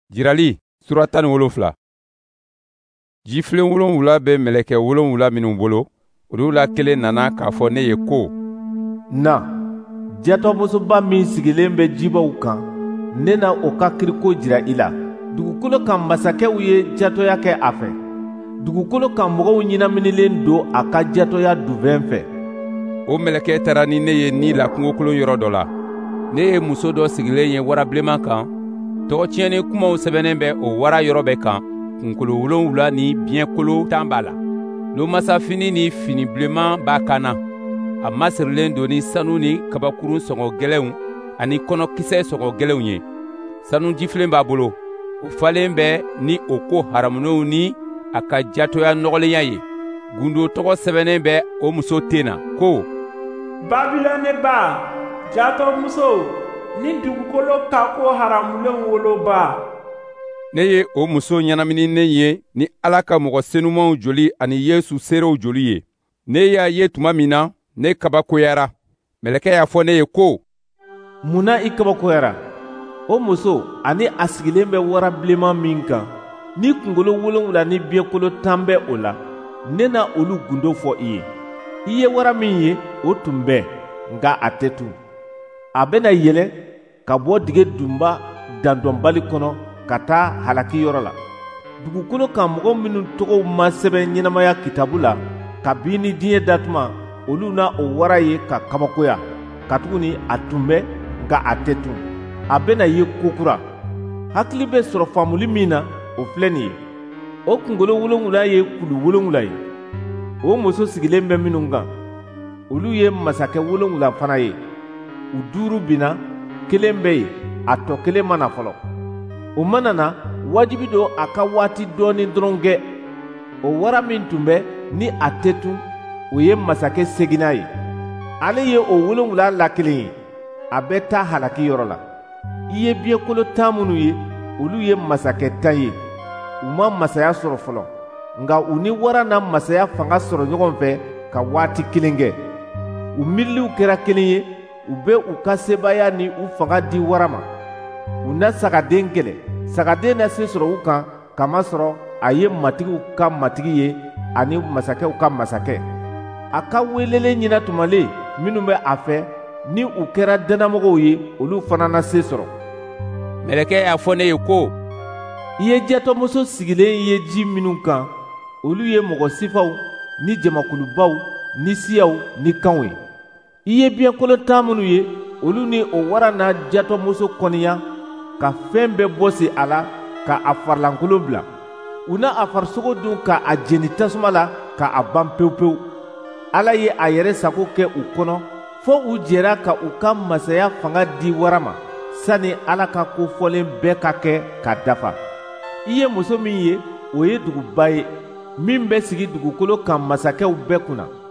Jirali sura 17. Jifilen wolonwula bɛ mɛlɛkɛ wolonwula minnu bolo, olu la kelen nana k'a fɔ ne ye ko: Na, jatɔmusoba min sigilen bɛ jibaw kan, ne na o ka kiriko jira i la. Dugukolo kan masakɛw ye jatɔya kɛ a fɛ. Dugukolo kan mɔgɔw ɲinaminilen don a ka jatɔya duvɛn fɛ. O mɛlɛkɛ taara ni ne ye ni la kungokolon yɔrɔ dɔ la. Ne ye muso dɔ sigilen ye warabilenman kan, tɔgɔtiɲɛni kumaw sɛbɛnnen bɛ o wara yɔrɔ bɛɛ kan. Kunkolo 7 ni biɲɛkolo 10 b'a la. Lomasafini ni fini bilenman b'a kan na. A masirilen don ni sanu ni kabakurun sɔngɔ gɛlɛnw ani kɔnɔkisɛ sɔngɔ gɛlɛnw ye. Sanu jifilen b'a bolo, o falen bɛ ni o ko haramunenw ni a ka jatɔya nɔgɔlenya ye. Gundo tɔgɔ sɛbɛnnen bɛ o muso ten na ko: Babilɔni ba, jatɔmuso, ni dugukolo ka ko haramulenw woloba. Ne ye o muso ɲɛnamininen ye ni Ala ka mɔgɔ senumanw joli ani Yesu seerew joli ye. Ne y'a ye tuma min na, ne kabakoyara. Mɛlɛkɛ y'a fɔ ne ye ko: Mun na i kabakoyara? O muso ani a sigilen bɛ warabilenman min kan, ni kunkolo 7 ni biɲɛkolo 10 bɛ o la, ne na olu gundo fɔ i ye. I ye wara min ye, o tun bɛ, nka a tɛ tun. A bɛna yɛlɛ ka bɔ dige dunba dandɔnbali kɔnɔ ka taa halakiyɔrɔ la. Dugukolo kan mɔgɔ minnu tɔgɔw ma sɛbɛn ɲɛnamaya kitabu la kabini diɲɛ datuma, olu na o wara ye ka kabakoya. Katuguni a tun bɛ, nka a tɛ tun. A bɛna ye kokura. Hakili bɛ sɔrɔ faamuli min na, o filɛ nin ye. O kunkolo 7 ye kulu 7 ye. O muso sigilen bɛ minnu kan, olu ye masakɛ 7 fana ye. U 5 binna, 1 bɛ yen, a tɔ 1 mana fɔlɔ. O mana na, wajibi don a ka waati dɔɔni dɔrɔn kɛ. O wara min tun bɛ, ni a tɛ tun, o ye masakɛ seginna ye. Ale ye o 7 la kelen ye, a bɛ taa halakiyɔrɔ la. I ye biɲɛkolo 10 minnu ye, olu ye masakɛ 10 ye. U ma masaya sɔrɔ fɔlɔ, nka u ni wara na masaya fanga sɔrɔ ɲɔgɔn fɛ ka waati kelen kɛ. U miiriliw kɛra kelen ye, u bɛ u ka sebaaya ni u fanga di wara ma. U na sagaden kɛlɛ. Sagaden na se sɔrɔ u kan, kamasɔrɔ a ye matigiw ka matigi ye ani masakɛw ka masakɛ. A ka welelen ɲina tumalen minnu bɛ a fɛ, ni u kɛra dannamɔgɔw ye, olu fana na se sɔrɔ. Mɛlɛkɛ y'a fɔ ne ye ko: I ye jatɔmuso sigilen ye ji minnu kan, olu ye mɔgɔ sifaw ni jamakulubaw ni siyaw ni kanw ye. I ye biɲɛkolo 10 minnu ye, olu ni o wara na jatɔmuso kɔniya ka fɛn bɛɛ bɔsi a la, ka a farilankolon bila. U na a farisogo dun ka a jeni tasuma la ka a ban pewu pewu. Ala ye a yɛrɛ sago kɛ u kɔnɔ fɔ u jɛra ka u ka masaya fanga di wara ma, sani Ala ka kofɔlen bɛɛ ka kɛ ka dafa. I ye muso min ye, o ye duguba ye, min bɛ sigi dugukolo kan masakɛw bɛɛ kunna.